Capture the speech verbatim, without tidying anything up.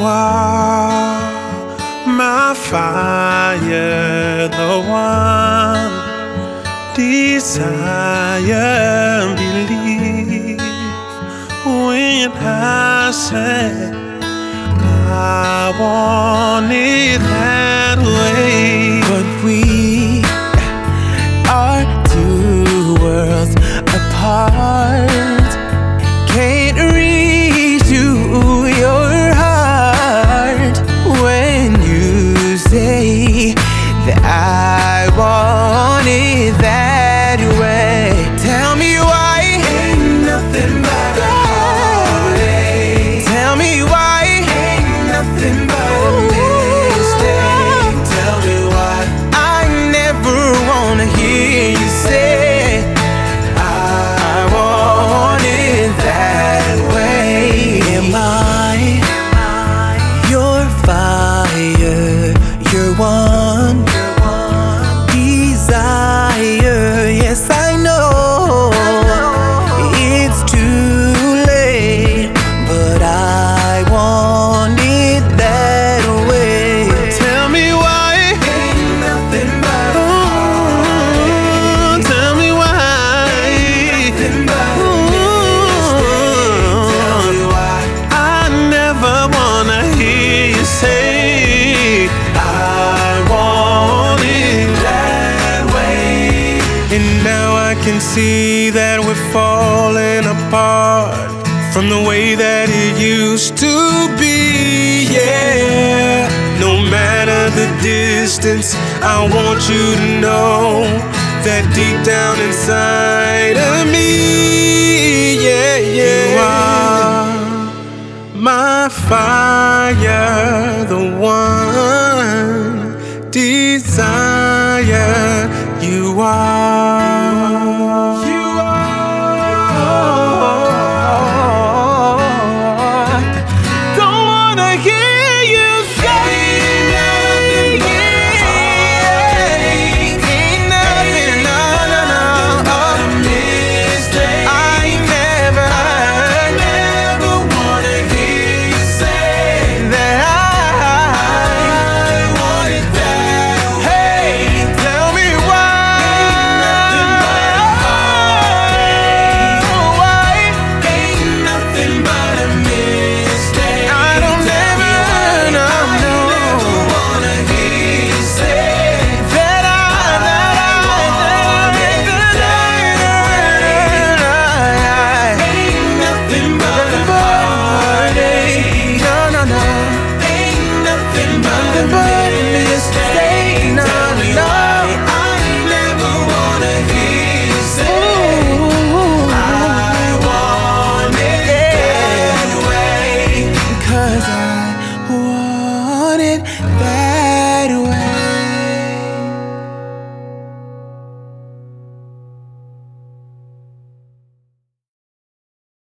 are my fire, the one desire, believe when I say I want it that way. But we are two worlds apart. Can't reach to your heart when you say that I want it that way. Tell me why Ain't nothing but a heartache. Tell me why Ain't nothing but a mistake. Tell me why I never wanna hear you say I want it that way. Am I your fire, your one desire? Yes, I know it's too late, but I want it that way. Tell me why. ain't nothing but a Ooh, tell me why. nothing but a mistake. Tell me why I never wanna hear you say I want it that way. And now I can see that we're falling apart from the way that it used to be, yeah. No matter the distance, I want you to know that deep down inside of me, yeah, yeah. You are my fire, the one desire. You are. You are. Don't wanna hear you say Ain't ain't nothing, no, no, no. but a mistake. I never, Never wanna hear you say that I want it that way. Hey, tell me why. Why? Ain't nothing but a mistake. I don't ever, no, no. Never wanna hear you say That I, that I, that I, ain't nothing but a heartache. no, no, no. Ain't nothing but a But